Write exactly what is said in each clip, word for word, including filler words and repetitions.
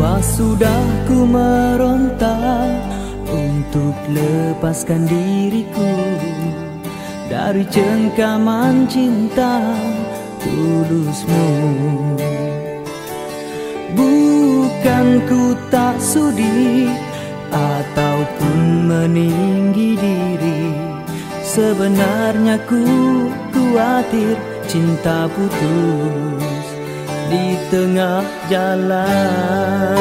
Sudah ku meronta untuk lepaskan diriku dari cengkaman cinta tulusmu. Bukan ku tak sudi ataupun meninggi diri, sebenarnya ku khawatir cinta putus di tengah jalan.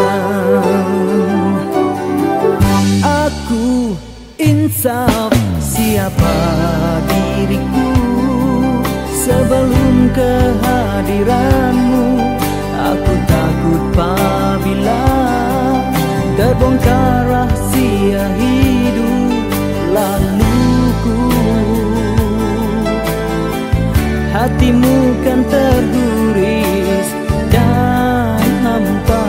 Aku insaf siapa diriku sebelum kehadiranmu. Aku takut apabila terbongkar rahasia hidup laluku. Hatimu kan terguris dan hampa.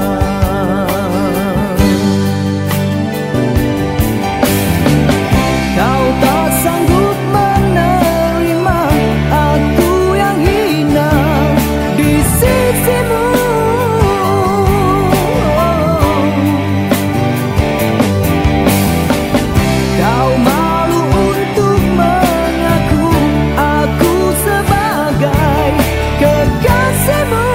Kau tak sanggup menerima aku yang hina di sisimu. Kau malu untuk mengaku aku sebagai kekasihmu.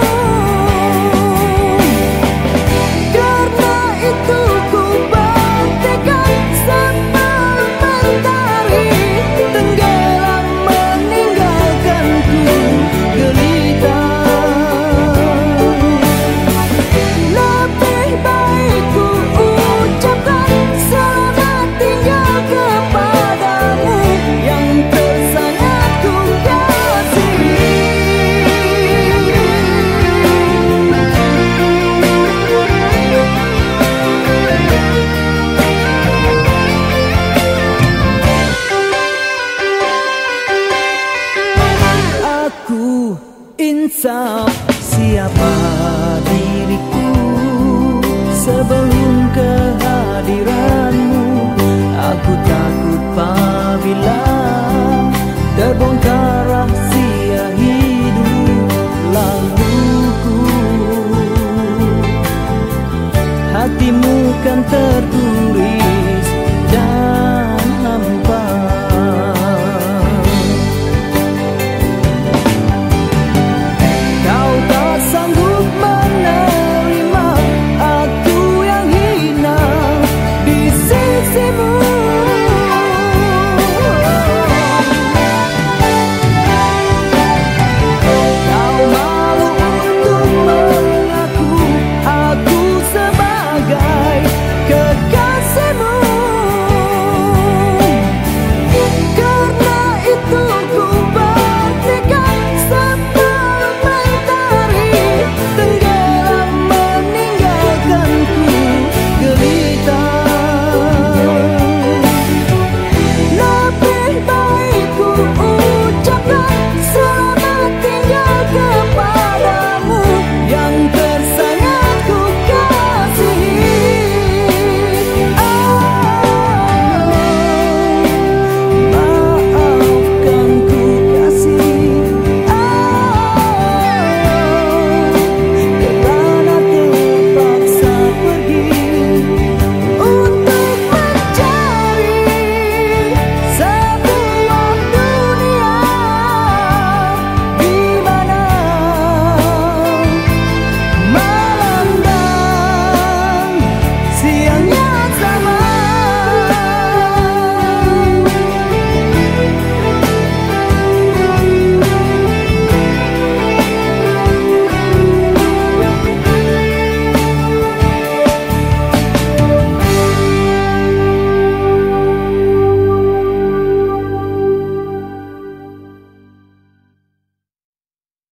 Karena itu ku bertekad sebelum mentari tenggelam meninggalkanku gelita. Lebih baik ku ucapkan selamat tinggal kepadamu yang tersangat ku kasihi. Aku insaf siapa diriku sebelum kehadiranmu. Aku takut apabila terbongkar rahasia hidup laluku. Hatimu kan tertutup